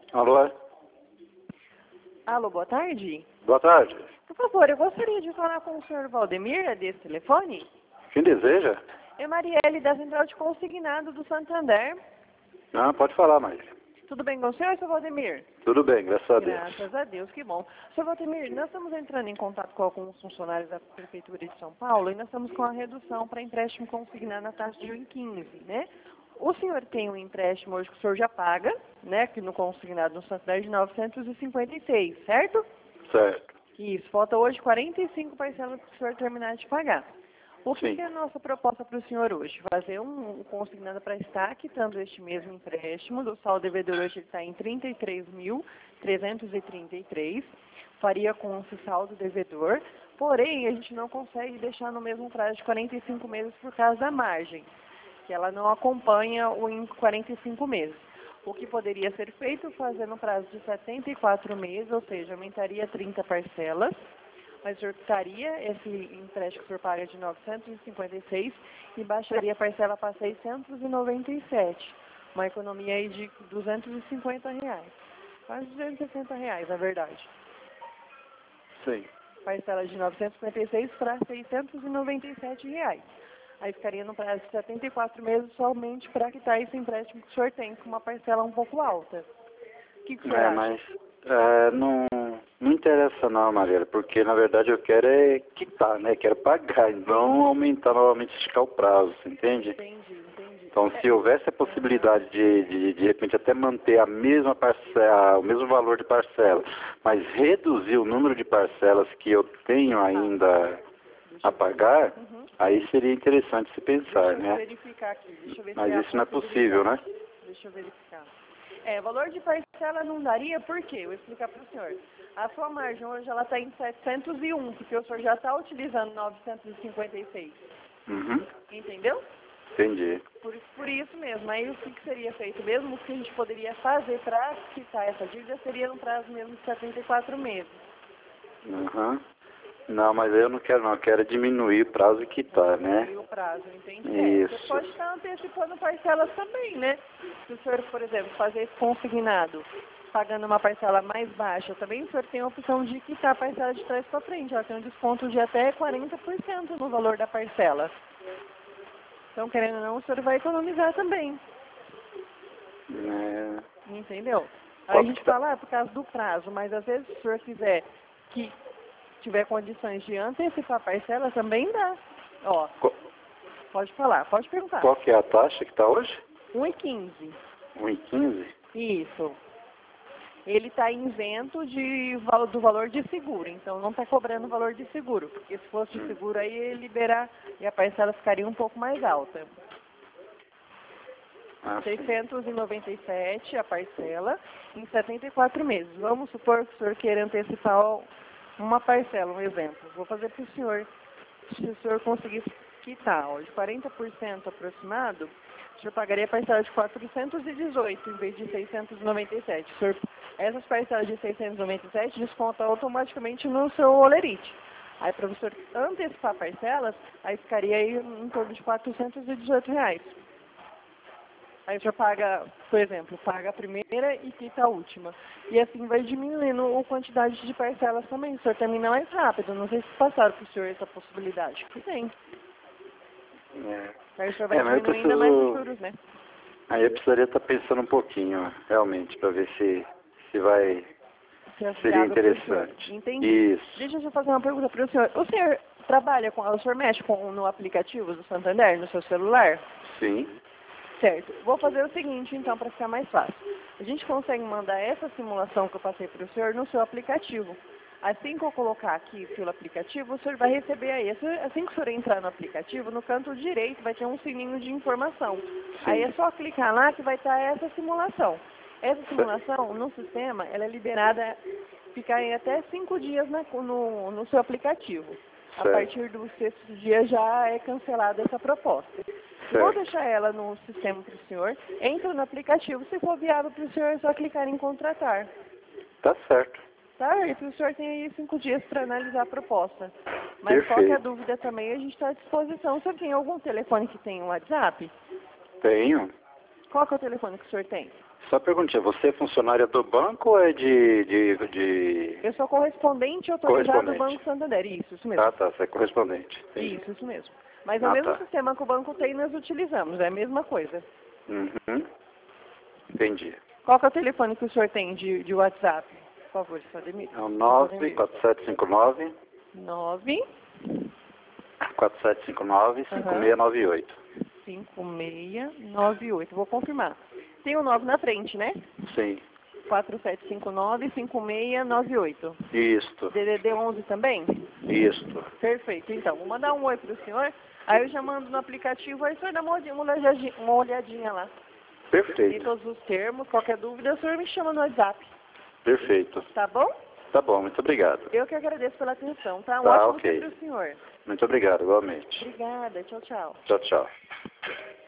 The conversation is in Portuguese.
Alô? Alô, boa tarde. Boa tarde. Por favor, eu gostaria de falar com o senhor Valdemir, desse telefone. Quem deseja? É Marielle, da Central de Consignado do Santander. Ah, pode falar, Maíra. Tudo bem com o senhor, seu Valdemir? Tudo bem, graças a Deus. Graças a Deus, que bom. Seu Valdemir, nós estamos entrando em contato com alguns funcionários da Prefeitura de São Paulo e nós estamos com a redução para empréstimo consignado na taxa de 1,15, né? O senhor tem um empréstimo hoje que o senhor já paga, né, aqui no consignado no Santander de 956, certo? Certo. Isso, falta hoje 45 parcelas para o senhor terminar de pagar. O que Sim. é a nossa proposta para o senhor hoje? Fazer um consignado para estar quitando este mesmo empréstimo. O saldo devedor hoje está em 33.333. Faria com esse saldo devedor. Porém, a gente não consegue deixar no mesmo prazo de 45 meses por causa da margem, que ela não acompanha o em 45 meses. O que poderia ser feito fazendo um prazo de 74 meses, ou seja, aumentaria 30 parcelas, mas o senhor quitaria esse empréstimo que o senhor paga de 956 e baixaria a parcela para 697. Uma economia aí de R$ 250. Quase R$ 260, na verdade. Sim. Parcela de 956 para R$ 697. Aí ficaria no prazo de 74 meses somente para quitar esse empréstimo que o senhor tem, com uma parcela um pouco alta. O que o senhor acha? Mas não interessa não, Maria, porque na verdade eu quero é quitar, né? Quero pagar, não aumentar novamente, esticar o prazo, você entende? Entendi. Então, se houvesse a possibilidade de repente até manter a mesma parcela, o mesmo valor de parcela, mas reduzir o número de parcelas que eu tenho ainda a pagar, aí seria interessante se pensar, Deixa eu né? verificar aqui. Deixa eu ver Mas se isso não é possível, né? Deixa eu verificar. Valor de parcela não daria, por quê? Eu vou explicar para o senhor. A sua margem hoje ela está em 701, porque o senhor já está utilizando 956. Uhum. Entendeu? Entendi. Por isso mesmo. Aí o que seria feito mesmo? O que a gente poderia fazer para quitar essa dívida seria no prazo mesmo de 74 meses. Uhum. Não, mas eu não quero não, eu quero diminuir o prazo e quitar, né? E o prazo, entende? Isso. Você pode estar antecipando parcelas também, né? Se o senhor, por exemplo, fazer esse consignado, pagando uma parcela mais baixa, também o senhor tem a opção de quitar a parcela de trás para frente. Ela tem um desconto de até 40% no valor da parcela. Então, querendo ou não, o senhor vai economizar também. Entendeu? Aí a gente fala, por causa do prazo, mas às vezes se o senhor quiser que tiver condições de antecipar a parcela, também dá. Ó, pode falar, pode perguntar. Qual que é a taxa que está hoje? 1,15. 1,15? Isso. Ele está isento do valor de seguro, então não está cobrando o valor de seguro, porque se fosse de seguro aí ele liberar e a parcela ficaria um pouco mais alta. 697 a parcela em 74 meses. Vamos supor que o senhor queira antecipar uma parcela, um exemplo. Vou fazer para o senhor, se o senhor conseguir quitar, ó, de 40% aproximado, o senhor pagaria a parcela de 418 em vez de 697. O senhor, essas parcelas de 697 descontam automaticamente no seu olerite. Aí para o senhor antecipar parcelas, aí ficaria aí em torno de R$ 418. Aí o senhor paga, por exemplo, paga a primeira e quita a última. E assim vai diminuindo a quantidade de parcelas também. O senhor termina mais rápido. Não sei se passaram para o senhor essa possibilidade. Tem. Aí o senhor vai diminuindo ainda mais os juros, né? Aí eu precisaria estar pensando um pouquinho, realmente, para ver se vai... Seria interessante. Entendi. Isso. Deixa eu só fazer uma pergunta para o senhor. O senhor trabalha com... O senhor mexe no aplicativo do Santander, no seu celular? Sim. Certo. Vou fazer o seguinte, então, para ficar mais fácil. A gente consegue mandar essa simulação que eu passei para o senhor no seu aplicativo. Assim que eu colocar aqui pelo aplicativo, o senhor vai receber aí. Assim que o senhor entrar no aplicativo, no canto direito vai ter um sininho de informação. Sim. Aí é só clicar lá que vai estar essa simulação. Essa simulação, no sistema, ela é liberada, fica aí até 5 dias no seu aplicativo. A partir do 6º dia já é cancelada essa proposta. Vou deixar ela no sistema para o senhor. Entra no aplicativo. Se for viável para o senhor, é só clicar em contratar. Tá certo. Tá? E o senhor tem aí 5 dias para analisar a proposta. Mas qualquer dúvida também, a gente está à disposição. O senhor tem algum telefone que tem um WhatsApp? Tenho. Qual que é o telefone que o senhor tem? Só uma perguntinha, você é funcionária do banco ou é de... Eu sou correspondente autorizado do Correspondente. Banco Santander. Isso mesmo. Ah, tá, você é correspondente. Entendi. Isso mesmo. Mas é o Ah, mesmo tá. sistema que o banco tem, nós utilizamos. É a mesma coisa. Uhum. Entendi. Qual que é o telefone que o senhor tem de WhatsApp? Por favor, senhor Ademir. É o 94759 9 5698. 5698. Vou confirmar. Tem o 9 na frente, né? Sim. 4759-5698. Isto. DDD 11 também? Isto. Perfeito. Então, vou mandar um oi para o senhor. Aí eu já mando no aplicativo. Aí o senhor dá uma olhadinha lá. Tem Perfeito. todos os termos. Qualquer dúvida, o senhor me chama no WhatsApp. Perfeito. Tá bom? Tá bom, muito obrigado. Eu que agradeço pela atenção, tá? Um Tá, ótimo ok. dia para o senhor. Muito obrigado, igualmente. Obrigada. Tchau, tchau. Tchau, tchau.